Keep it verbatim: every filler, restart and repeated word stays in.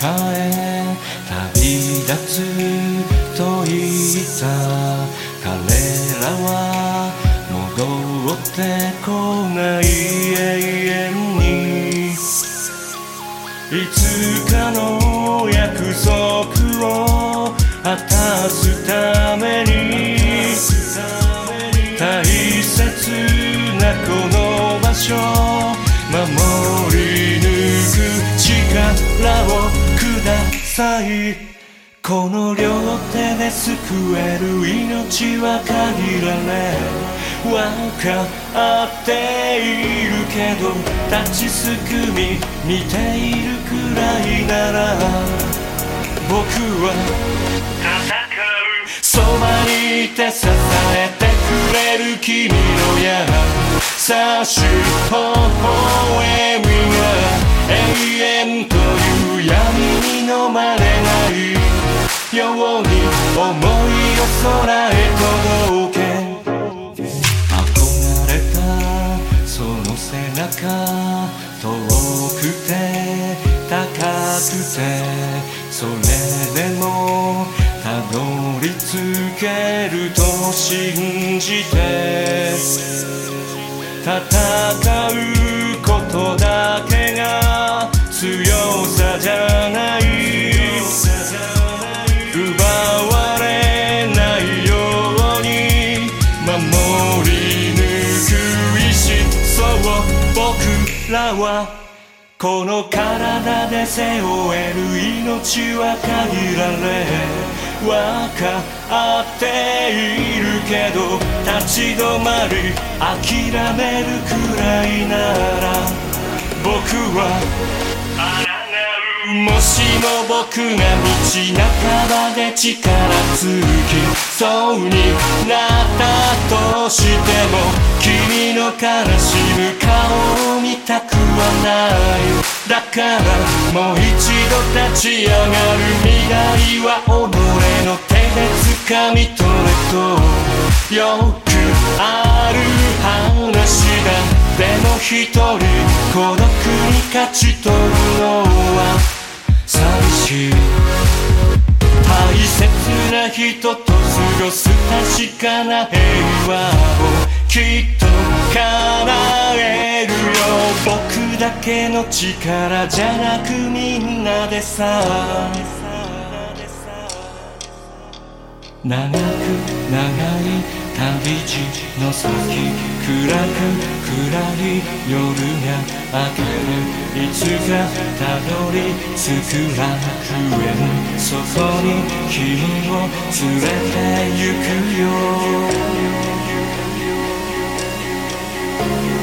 へ旅立つと言った彼らは戻ってこない永遠にいつかの約束を果たすために大切なこの場所守り抜く力をくださいこの両手で救える命は限られ分かっているけど立ちすくみ見ているくらいなら僕は戦うそばにいて支えてくれる君の優しい微笑みが永遠という闇に飲まれないように思いを空へ届け憧れたその背中遠くて高くてそれでもたどり着けると信じて戦うことだけが強さじゃない奪われないように守り抜く意志そう僕らはこの体で背負える命は限られ分かっているけど立ち止まり諦めるくらいなら僕はもしも僕が道半ばで力尽きそうになったとしても君の悲しむ顔を見たくはないだからもう一度立ち上がる未来は己の手で掴み取れとよくある話だでも一人孤独に勝ち取るのは寂しい大切な人と過ごす確かな平和をきっと叶えるよ僕だけの力じゃなくみんなでさ長く長い旅路の先暗く暗い夜が明けるいつかたどり着く楽園そこに君を連れて行くよ